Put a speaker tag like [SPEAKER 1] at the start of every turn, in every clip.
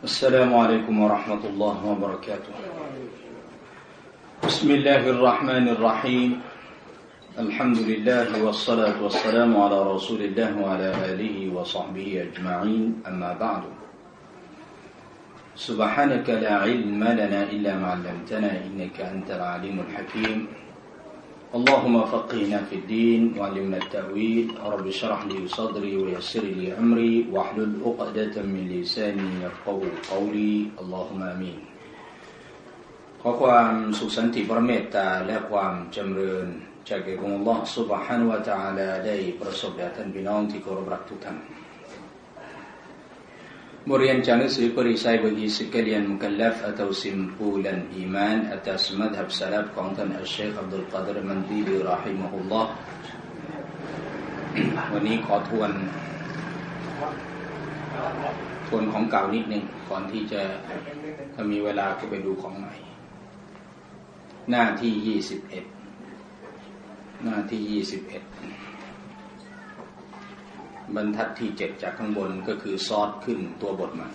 [SPEAKER 1] السلام عليكم ورحمة الله وبركاته بسم الله الرحمن الرحيم الحمد لله والصلاة والسلام على رسول الله وعلى آله وصحبه أجمعين أما بعد سبحانك لا علم لنا إلا ما علمتنا إنك أنت العليم الحكيم اللهم فقهنا في الدين وعلمنا التأويل رب اشرح لي صدري ويسر لي أمري واحلل عقدة من لساني يفقهوا قولي اللهم آمين ขอความสุขสันติพระเมตตาและความจำเริญจากแด่องค์อัลเลาะห์ซุบฮานะฮูวะตะอาลาได้ประสบแด่ท่านพี่น้องที่เคารพรักทุกท่านบทเรียนจากหนังสือปริชัยบดีสิกเรียนมุกัลลัฟอัตซิมปูลันอีมานอัตสมัดฮับสลับของท่านอัชชัยคอับดุลกอดิรมันดีลีรอฮิมะฮุลลอฮ์วันนี้ขอทวนของเก่านิดนึงก่อนที่จะถ้ามีเวลาก็ไปดูของใหม่หน้าที่21บรรทัดที่7จากข้างบนก็คือซอดขึ้นตัวบทใหม่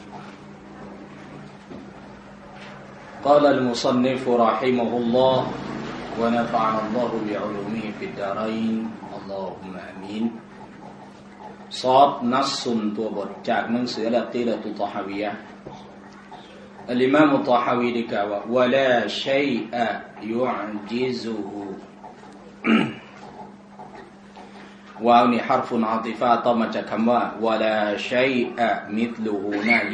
[SPEAKER 1] قال المصنف رحمه الله ونفعنا الله بعلومه في الدارين اللهم آمين ซอดนัสซุนตัวบทจากหนังสือละตีละตุตอฮาวียะห์อัลอิมามอัตตอฮาวีได้กล่าวว่าวะลาชัยอะยุอจิซุฮุวาวนี่حرف عاطفة ต่อมาจากคำว่าวะลาชัยอะมิธลุฮูหน้า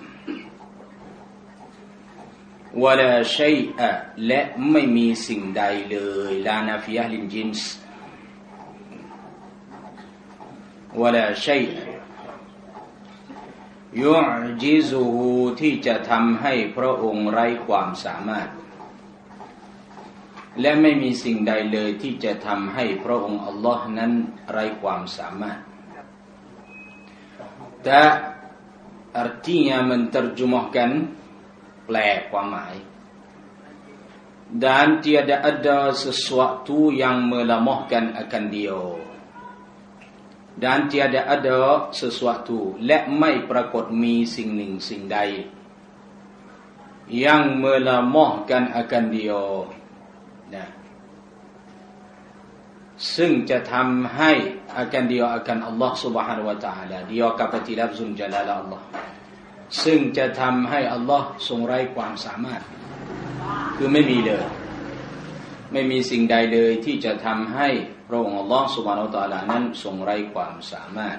[SPEAKER 1] 20วะลาชัยอะและไม่มีสิ่งใดเลยลานาฟิยะห์ลินจินส์วะลาชัยอะยุอจิซุฮูที่จะทำให้พระองค์ไร้ความสามารถและไม่มีสิ่งใดเลยที่จะทำให้พระองค์อัลลอฮ์นั้นไร้ความสามารถแต่ artinya menerjemahkan แปลความหมาย dan tiada ada sesuatu yang melemahkan akan dia dan tiada ada sesuatu และไม่ปรากฏมีสิ่งหนึ่งสิ่งใด yang melemahkan akan diaนะซึ่งจะทำให้อาการเดียวอาการอัลลอฮ์ سبحانه และ تعالى เดียวกับปฏิลับซุนจลาลอัลลอฮ์ซึ่งจะทำให้อัลลอฮ์ทรงไร้ความสามารถคือไม่มีเลยไม่มีสิ่งใดเลยที่จะทำให้พระองค์อัลลอฮ์ سبحانه และ تعالى นั้นทรงไร้ความสามารถ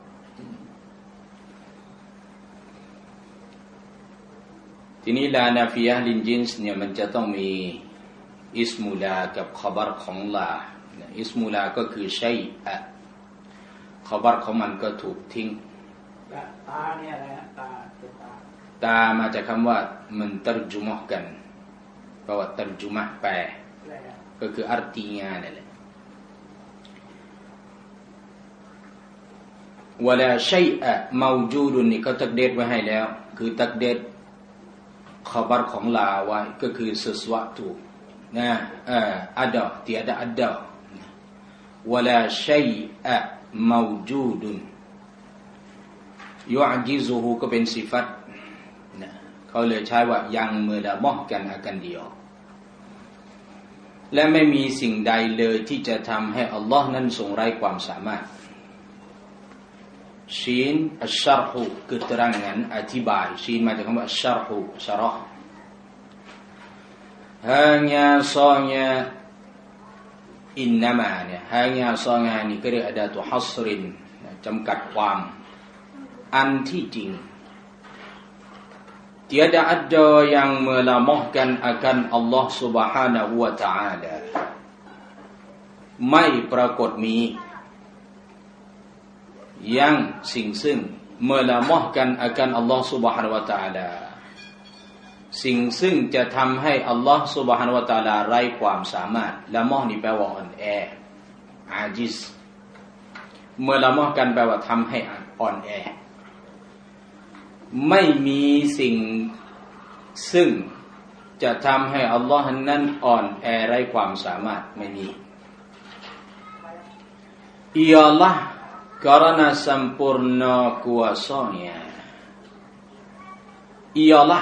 [SPEAKER 1] ทีนี้ลานาฟิยะห์ลินจินส์เนี่ยมันจะต้องมีอิสมุลากับขบัรของลาอิสมุลาก็คือชัยอะขบัรของมันก็ถูกทิ้งตาเนี่ยอะไรตามาจากคำว่ามันตัรจุมะห์กันแปลว่าตัรจุมะห์แปลก็คืออาร์ติญานั่นแหละวะลาชัยอะเมาจูดุนนี่ก็ตักเดดไว้ให้แล้วคือตักเดดขบัรของลาไว้ก็คือ sesuatu nah ada tiada ada wala syai'a mawjudun yu'jizuhu ก็เป็นสิฟัตนะเขาเลยใช้ว่ายังเมื่อละมอกันอาการเดียวและไม่มีสิ่งใดเลยที่จะทำให้อัลลอฮ์นั้นทรงไร้ความสามารถชีนอัชชารฮูคือตรังงั้นอธิบายชีนมาจากคำว่าอัชชารฮูชะรอห์hanya soalnya innamaเนี่ย hanya soalnya นี่ก็เรียกอะดาตุฮัศรินจำกัดความอันที่จริง tiada ada yang melemahkan akan Allah Subhanahu wa taala ไม่ปรากฏมีyang สิ่งซึ่ง melemahkan akan Allah Subhanahu wa taalaสิ่งซึ่งจะทำให้อัลลอฮ์ سبحانه และ تعالى ไร้ความสามารถละมอนี่แปลว่าอ่อนแออาจิซเมื่อละมอกันแปลว่าทำให้อ่อนแอไม่มีสิ่งซึ่งจะทำให้อัลลอฮ์นั้นอ่อนแอไร้ความสามารถไม่มี ialah karena sempurna kuasanya อิยอละ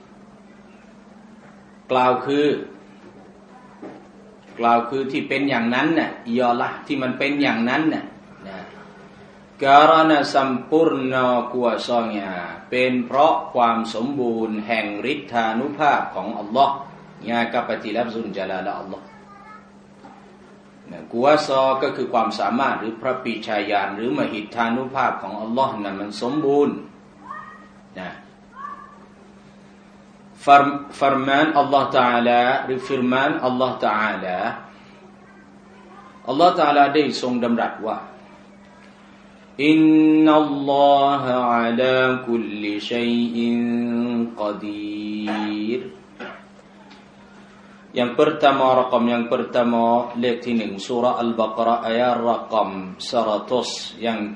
[SPEAKER 1] กล่าวคือที่เป็นอย่างนั้นน่ะอิยอละที่มันเป็นอย่างนั้นน่ะkarena sempurna kuasanya เป็นเพราะความสมบูรณ์แห่งฤทธานุภาพของอัลลอฮ์ญากับปฏิลับซุนจลาละอัลลอฮ์กุวาซอก็คือความสามารถหรือพระปรีชาญาณหรือมหิทธานุภาพของอัลลอฮ์นั้นมันสมบูรณ์นะfirman Allah Taala หรือ firman Allah Taala Allah Taala ได้ทรงดำรัสว่าอินนัลลอฮะอะลาคุลลิชัยอินกอดีรyang pertama rakam yang pertama letakที่1 surah Al-Baqarah ayat rakam 100 yang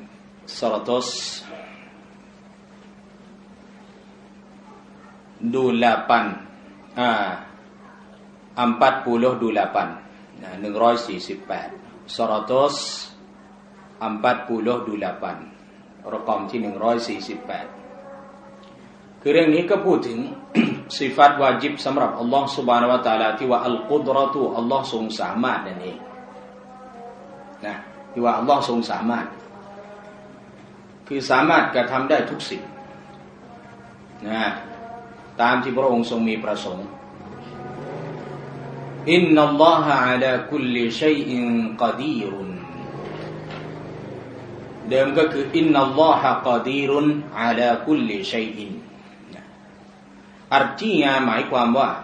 [SPEAKER 1] 128 148 148 รากมที่148คือเรื่องนี้ก็พูดถึงสิฟัตวาญิบสำหรับอัลลอฮฺซุบฮานะฮูวะตะอาลาที่ว่าอัลกุดเราะตุอัลลอฮฺทรงสามารถนั่นเองนะที่ว่าอัลลอฮฺทรงสามารถคือสามารถกระทำได้ทุกสิ่งนะตามที่พระองค์ทรงมีประสงค์อินนัลลอฮะอะลาคุลลิชัยอินกอดีรุนเดิมก็คืออินนัลลอฮะกอดีรุนอะลาคุลลิชัยอินartinya หมายความว่า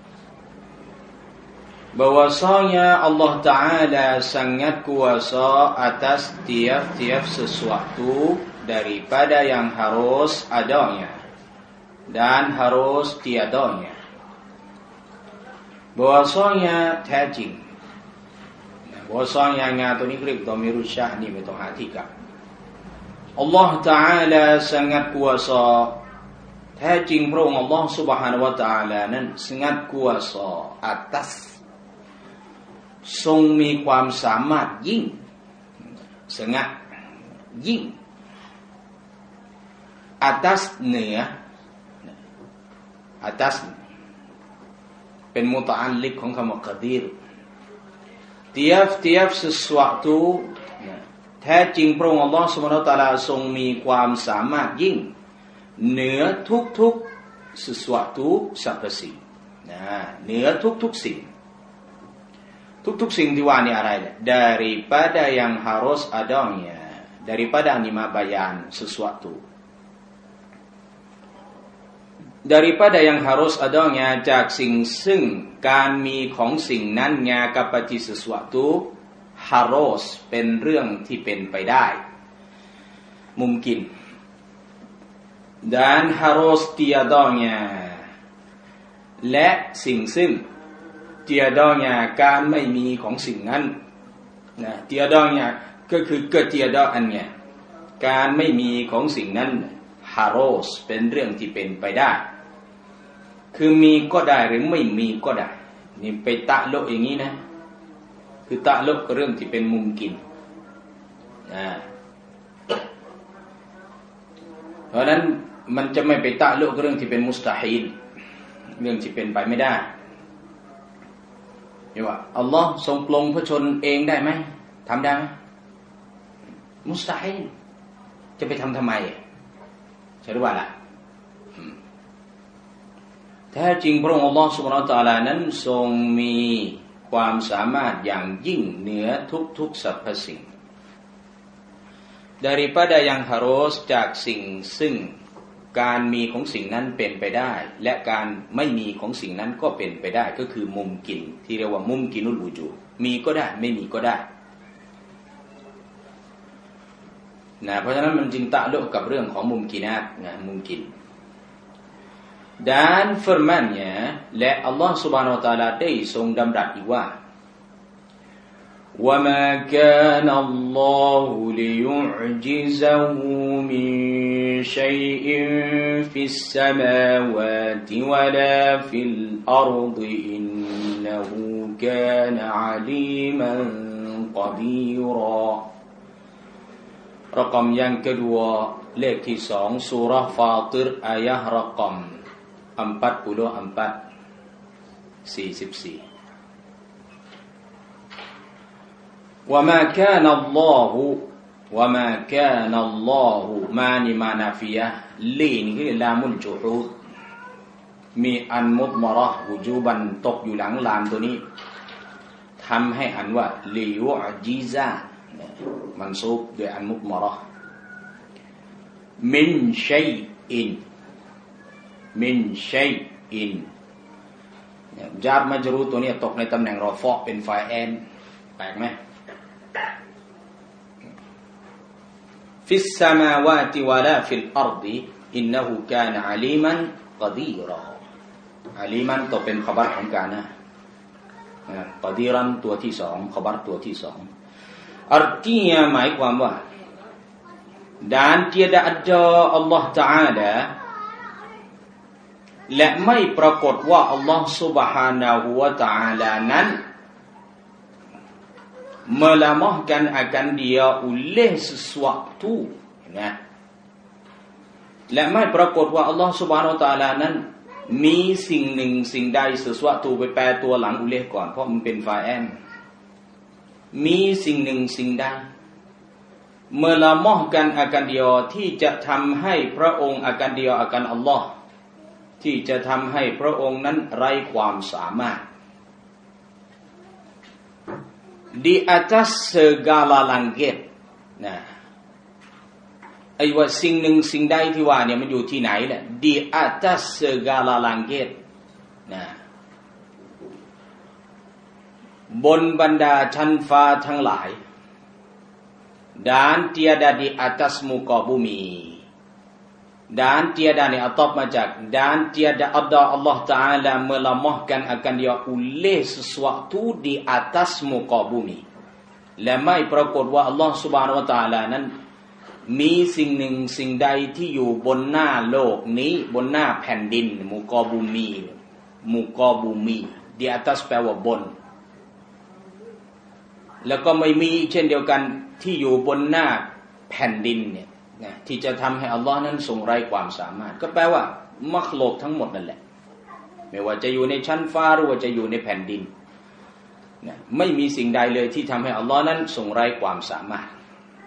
[SPEAKER 1] bahwasanya Allah Ta'ala sangat kuasa atas tiap-tiap sesuatu daripada yang harus adanya dan harus tiadanya bahwasanya แท้จริง bahwasanya งานตัวนี้เรียกดอมิรุชะนี่ไม่ต้องหาที่กลับ Allah Ta'ala sangat kuasaแท้จริงพระองค์อัลลอฮฺ Subhanahu wa Ta'ala นั้นsangat kuasa atas ทรงมีความสามารถยิ่งsangat ยิ่ง atas เหนือ atas เป็นมุตะอัลลิกของคำว่ากอดีร tiap-tiap sesuatu แท้จริงพระองค์อัลลอฮฺ Subhanahu wa Ta'ala ทรงมีความสามารถยิ่งเหนือทุกๆ sesuatu สรรพสิ่งเหนือทุกๆสิ่งทุกๆสิ่งที่ว่านี่อะไรเนี่ย daripada yang harus adanya daripada anima bayan sesuatu daripada yang harus adanya จากสิ่งซึ่งการมีของสิ่งนั้น nya กับปฏิ sesuatu harus เป็นเรื่องที่เป็นไปได้มุมกินdan harus tiadanya และสิ่งซึ่ง tiadanya การไม่มีของสิ่งนั้นนะ tiadanya ก็คือ ketiadaannya การไม่มีของสิ่งนั้น harus เป็นเรื่องที่เป็นไปได้คือมีก็ได้หรือไม่มีก็ได้นี่ไปตะลุอย่างนี้นะคือตะลุกับเรื่องที่เป็นมุมกินเพราะนั้นมันจะไม่ไปตะลุกับเรื่องที่เป็นมุสตาฮีลเรื่องที่เป็นไปไม่ได้นี่ว่าอัลลอฮ์ทรงปลงพระชนเองได้ไหมทำได้ไหมมุสตาฮีลจะไปทำไมใช่หรือเปล่าล่ะแท้จริงพระองค์อัลลอฮ์ซุบฮานะฮูวะตะอาลานั้นทรงมีความสามารถอย่างยิ่งเหนือทุกๆสรรพสิ่ง daripada yang harus จากสิ่งซึ่งการมีของสิ่งนั้นเป็นไปได้และการไม่มีของสิ่งนั้นก็เป็นไปได้ก็คือมุมกินที่เรียกว่ามุมกินุลวูจูดมีก็ได้ไม่มีก็ได้นะเพราะฉะนั้นมันจึงตะลุกับเรื่องของมุมกินาตนะมุมกินdan firman-Nya และอัลลอฮฺ Subhanahu wa Ta'ala ได้ทรงดำรัสอีกว่า وَمَا كَانَ اللَّهُ لِيُعْجِزَهُ مِنْ شَيْءٍ فِي السَّمَاوَاتِ وَلَا فِي الْأَرْضِ إِنَّهُ كَانَ عَلِيمًا قَدِيرًا รากมyang kedua เลขที่2ซูเราะห์ฟาติรอายะห์รกม44وما كان الله وما كان الله ماนี่มานาฟิยะห์ลีนี่คือลามุลจุฮูดมีอันมุดมะเราะห์วุจูบันตกอยู่หลังลามตัวนี้ทำให้อ่านว่าลิยุอจิซามันซูบด้วยอันมุดมะเราะห์มินชัยอินมินชัยอินจาร์มัจรูตัวนี้ตกในตำแหน่งรอฟะเป็นฟาอิลแปลกไหมฟิสสมาวาติวะลาฟิลอัรฎิอินนะฮูกานะอะลีมันกอดีรออะลีมันตกเป็นขบัรของกานะกอดีรันตัวที่2ขบัรตัวที่2 artinya หมายความว่าdan tiada ada Allah Ta'ala และไม่ปรากฏว่าอัลลอฮ์ Subhanahu wa Ta'ala นั้นmelemahkan akan dia oleh sesuatu นะและไม่ปรากฏว่าอัลลอฮ์ Subhanahu wa Ta'ala นั้นมีสิ่งหนึ่งสิ่งใด sesuatu ไปแปลตัวหลังอุเลก่อนเพราะมันเป็นฟาอิลมีสิ่งหนึ่งสิ่งใดmelemahkan akan dia ที่จะทำให้พระองค์ akan dia akan Allah ที่จะทำให้พระองค์นั้นไร้ความสามารถ di atas segala langit นะไอ้ว่าสิ่งหนึ่งสิ่งใดที่ว่าเนี่ยมันอยู่ที่ไหนแหละ di atas segala langit นะบนบรรดาชั้นฟ้าทั้งหลายdan tiada di atas muka bumi dan tiada ni atop macam dan tiada ada Allah Ta'ala melemahkan akan dia oleh sesuatu di atas muka bumi และไม่ปรากฏว่าอัลลอฮ์ Subhanahu wa Ta'ala นั้นมีสิ่งหนึ่งสิ่งใดที่อยู่บนหน้าโลกนี้บนหน้าแผ่นดินมุกอบูมีมุกอบูมี di atas แปลว่าบนแล้วก็ไม่มีเช่นเดียวกันที่อยู่บนหน้าแผ่นดินเนี่ยนะที่จะทำให้อัลลอฮ์นั้นทรงไร้ความสามารถก็แปลว่ามัคลุกทั้งหมดนั่นแหละไม่ว่าจะอยู่ในชั้นฟ้าหรือว่าจะอยู่ในแผ่นดินนะไม่มีสิ่งใดเลยที่ทำให้อัลลอฮ์นั้นทรงไร้ความสามารถ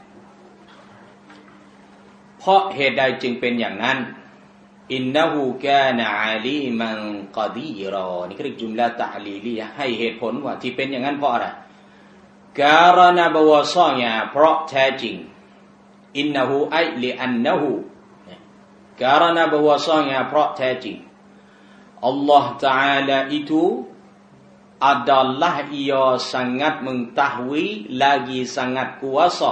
[SPEAKER 1] เพราะเหตุใดจึงเป็นอย่างนั้นอินนะฮูกานะอาลีมันกอดีรอนี่คือจุมลาตะลีลีให้เหตุผลว่าที่เป็นอย่างนั้นเพราะอะไรkarena bahwasanya เพราะแท้จริง innahu ay li'annahu karena bahwasanya เพราะแท้จริง Allah Ta'ala itu adalah ia sangat mengetahui lagi sangat kuasa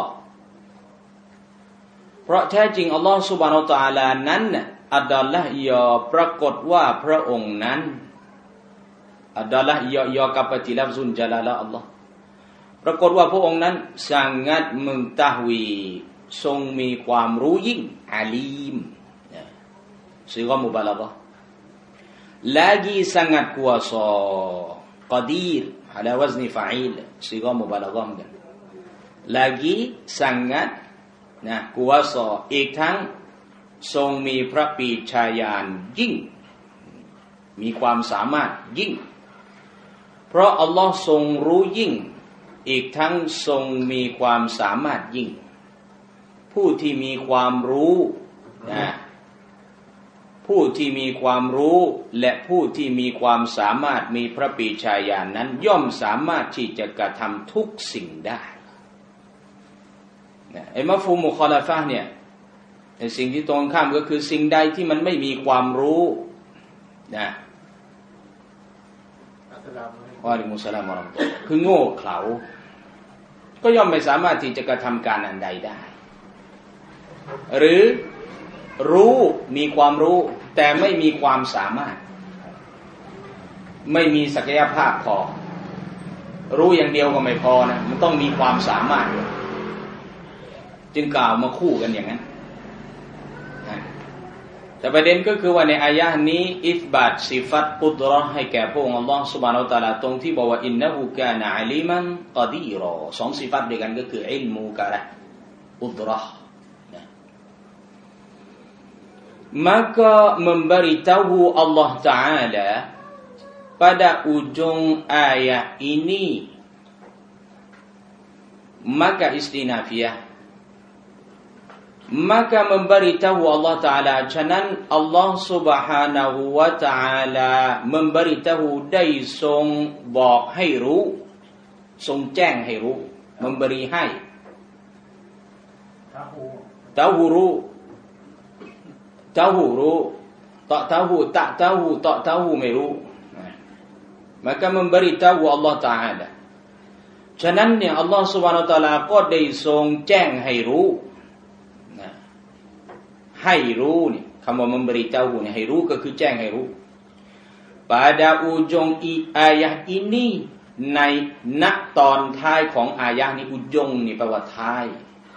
[SPEAKER 1] เพราะแท้จริง Allah Subhanahu Wa Ta'ala นั้น adalah ia ปรากฏว่าพระองค์นั้น adalah ia kapati lafzun jalalah Allahปรากฏว่าพระองค์นั้นsangat mengetahui ทรงมีความรู้ยิ่งอาลีมซิกะมุบาละฆะห์ lagi sangat kuasa qadir ala wazni fa'il ซิกะมุบาละฆะห์เหมือนกัน lagi sangat นะkuasa อีกทั้งทรงมีพระปรีชาญาณยิ่งมีความสามารถยิ่งเพราะอัลลอฮ์ทรงรู้ยิ่งอีกทั้งทรงมีความสามารถยิ่งผู้ที่มีความรู้นะผู้ที่มีความรู้และผู้ที่มีความสามารถมีพระปรีชาญาณนั้นย่อมสามารถที่จะกระทำทุกสิ่งได้นะไอ้มัฟฮูมมุคอลาฟะห์เนี่ยไอ้สิ่งที่ตรงข้ามก็คือสิ่งใดที่มันไม่มีความรู้นะวะอะลัยกุมุสสลามวะเราะห์มะตุลลอฮ์คือโง่เขลาก็ย่อมไม่สามารถที่จะกระทำการอันใดได้หรือรู้มีความรู้แต่ไม่มีความสามารถไม่มีศักยภาพพอรู้อย่างเดียวก็ไม่พอนะมันต้องมีความสามารถจึงกล่าวมาคู่กันอย่างนั้นแต่ประเด็นก็คือว่าในอายะห์นี้อิษบาตสิฟัตกุดเราะห์ให้แก่พระองค์อัลเลาะห์ซุบฮานะฮูวะตะอาลาตรงที่บอกว่าอินนะฮูกานะอะลีมันกอดีรอสองสิฟัตด้วยกันก็คืออิลมูกะละกุดเราะห์ maka memberitahu Allah Ta'ala pada ujung ayat ini, maka istinafiyah, maka memberitahu Allah Ta'ala,ฉะนั้น Allah Subhanahu wa Ta'ala memberitahu ได้ทรงบอกให้รู้ทรงแจ้งให้รู้ memberi ให้ tahu รู้ tahu รู้ tak tahu tak tahu tak tahu ไม่รู้ maka memberitahu Allah Ta'ala ฉะนั้นเนี่ย Allah Subhanahu wa Ta'ala ก็ได้ทรงแจ้งให้รู้ให้รู้นี่คำว่า memberitahu นี่ให้รู้ก็คือแจ้งให้รู้ pada ujung ayat ini ในณตอนท้ายของอายะนี้ ujung นี่แปลว่าท้าย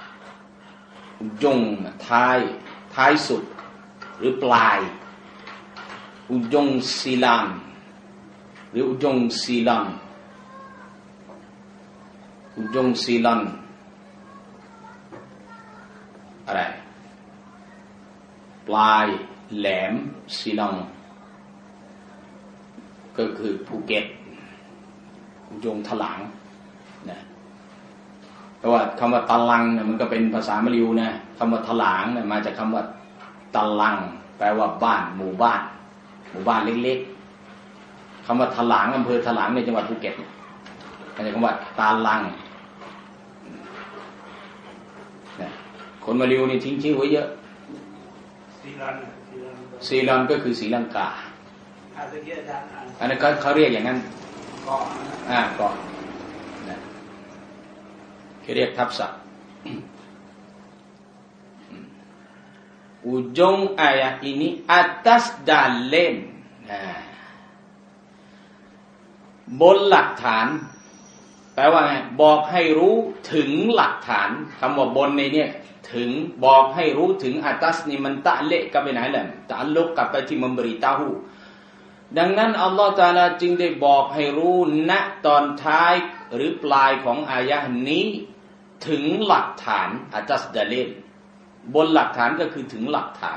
[SPEAKER 1] ujung ท้ายสุดหรือปลาย ujung silam หรือ ujung silam ujung silam อะไรปลายแหลมซีลองก็คือภูเก็ตยงถลางนะเพราะว่าคำว่าตะลังเนี่ยมันก็เป็นภาษามะลิวนะคำว่าถลางเนี่ยมาจากคำว่าตะลังแปลว่าบ้านหมู่บ้านเล็กๆคำว่าถลางอำเภอถลางในจังหวัดภูเก็ตมันจะคำว่าตะลังนะคนมะลิวนี่ทิ้งชื่อไว้เยอะซีลันก็คือศรีลังกาอันนั้นเขาเรียกอย่างนั้นเกาะเกาะนะเขาเรียกทับศัพท์ ujung ayat ini atas dalil บนหลักฐานแปลว่าไงบอกให้รู้ถึงหลักฐานคำว่าบนในเนี่ยถึงบอกให้รู้ถึง atas นี่มันตะเลกับไปไหนล่ะตะลุกกับไปที่ memberitahu ดังนั้นอัลลอฮฺตะอาลาจึงได้บอกให้รู้ณตอนท้ายหรือปลายของอายะห์นี้ถึงหลักฐาน atas dalil บนหลักฐานก็คือถึงหลักฐาน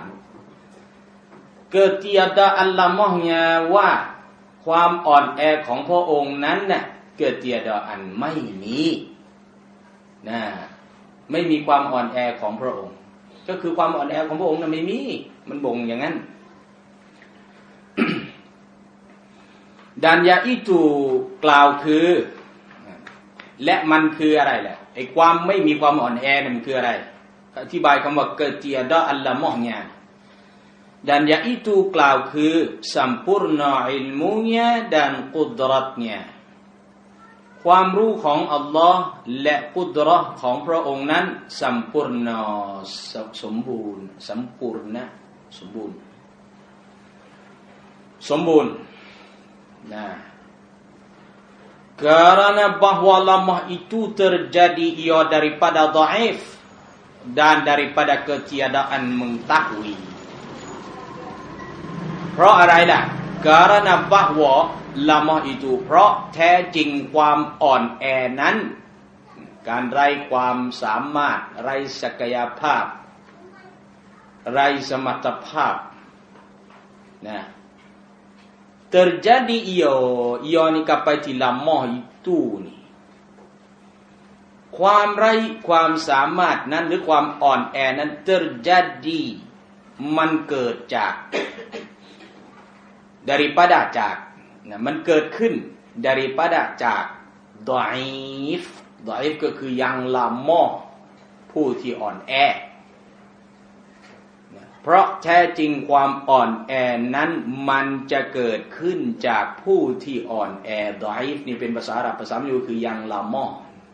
[SPEAKER 1] ketiadaan lamahnya ว่าความอ่อนแอของพระองค์นั้นน่ะ ketiadaan ไม่มีนะไม่มีความอ่อนแอของพระองค์ก็คือความอ่อนแอของพระองค์นั้นไม่มีมันบ่งอย่างนั้น dan yaitu กล่าวคือและมันคืออะไรแหละไอ้ความไม่มีความอ่อนแอนั่นมันคืออะไรอธิบายคำว่า ketiadaan lamahnya dan yaitu กล่าวคือ sampurna ilmunya dan qudratnya ความรู้ของอัลลอฮ์และกุดเราะห์ของพระองค์นั้นสัมปูรณ์สมบูรณ์nah karena bahwa lamah itu terjadi ia daripada dhaif dan daripada ketiadaan mengetahui เพราะอะไรล่ะ karena bahwaละมะอิตูเพราะแท้จริงความอ่อนแอนั้นการไร้ความสามารถไร้ศักยภาพไร้สมรรถภาพนะ terjadi iyoนี่กลับไปที่ละมะอิตูนี่ความไร้ความสามารถนั้นหรือความอ่อนแอนั้น terjadi มันเกิดจาก daripada จากมันเกิดขึ้น daripada จาก dhaif ก็คือยังละมอผู้ที่อ่อนแอเพราะแท้จริงความอ่อนแอนั้นมันจะเกิดขึ้นจากผู้ที่อ่อนแอ dhaif นี่เป็นภาษาอาหรับภาษามะลิวคือยังละมอ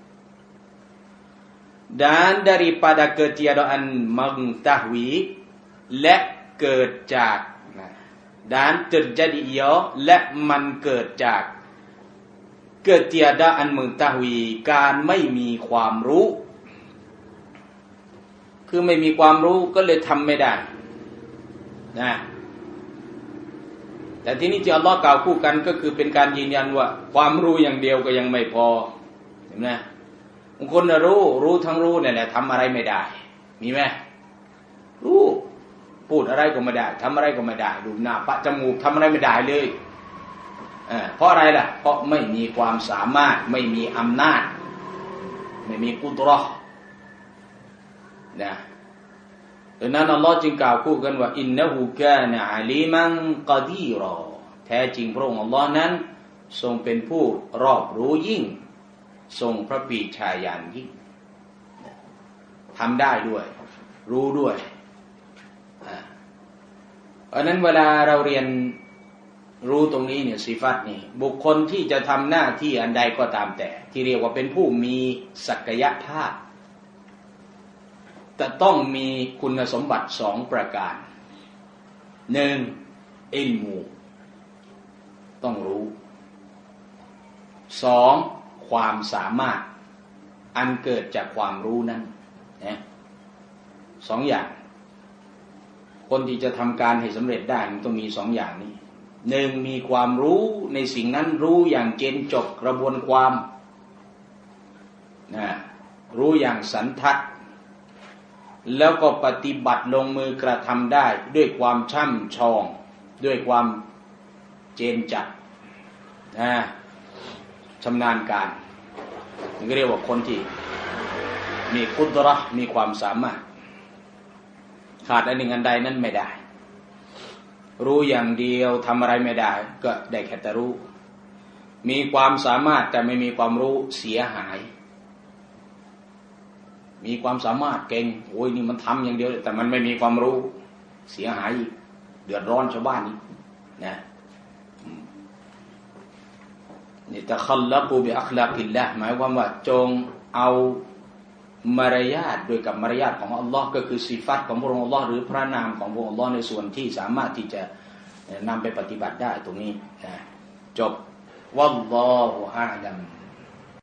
[SPEAKER 1] dan daripada ketiadaan mengetahui และเกิดจากdan terjadi ia และมันเกิดจาก ketiadaan mengetahui การไม่มีความรู้คือไม่มีความรู้ก็เลยทำไม่ได้นะแต่ที่นี้ที่อัลลอฮ์กล่าวคู่กันก็คือเป็นการยืนยันว่าความรู้อย่างเดียวก็ยังไม่พอเห็นไหมบางคนรู้ทั้งรู้เนี่ยแหละทำอะไรไม่ได้มีไหมรู้พูดอะไรก็ไม่ได้ทำอะไรก็ไม่ได้ดูหน้าปะจมูกทำอะไรไม่ได้เลยเพราะอะไรล่ะเพราะไม่มีความสามารถไม่มีอำนาจไม่มีกุดเราะห์นะดังนั้นอัลลอฮ์จึงกล่าวคู่กันว่าอินนะฮูกานะอะลีมันกอดีรอแท้จริงพระองค์อัลลอฮ์นั้นทรงเป็นผู้รอบรู้ยิ่งทรงพระปรีชาญาณยิ่งทำได้ด้วยรู้ด้วยเพราะนั้นเวลาเราเรียนรู้ตรงนี้เนี่ยสิฟัตนี่บุคคลที่จะทำหน้าที่อันใดก็ตามแต่ที่เรียกว่าเป็นผู้มีศักยภาพแต่ต้องมีคุณสมบัติ2ประการ1อิลมูต้องรู้2ความสามารถอันเกิดจากความรู้นั้นนะ2อย่างคนที่จะทำการให้สำเร็จได้มันต้องมี2อย่างนี้1มีความรู้ในสิ่งนั้นรู้อย่างเจนจบกระบวนความนะรู้อย่างสันทัดแล้วก็ปฏิบัติลงมือกระทำได้ด้วยความช่ำชองด้วยความเจนจัดชำนาญการนี่ก็เรียกว่าคนที่มีกุดเราะห์มีความสามารถขาดอันหนึ่งอันใดนั้นไม่ได้รู้อย่างเดียวทำอะไรไม่ได้ก็ได้แค่แต่รู้มีความสามารถแต่ไม่มีความรู้เสียหายมีความสามารถเก่งโอ้ยนี่มันทำอย่างเดียวแต่มันไม่มีความรู้เสียหายเดือดร้อนชาวบ้านนี่นะนี่ตะคัลลักูบิอัคลากิลลาห์หมายความว่าจงเอามารยาทด้วยกับมารยาทของอัลลอฮ์ก็คือสิฟัตของพระองค์อัลลอฮ์หรือพระนามของพระองค์อัลลอฮ์ในส่วนที่สามารถที่จะนำไปปฏิบัติได้ตรงนี้จบวัลลอฮุอาลัม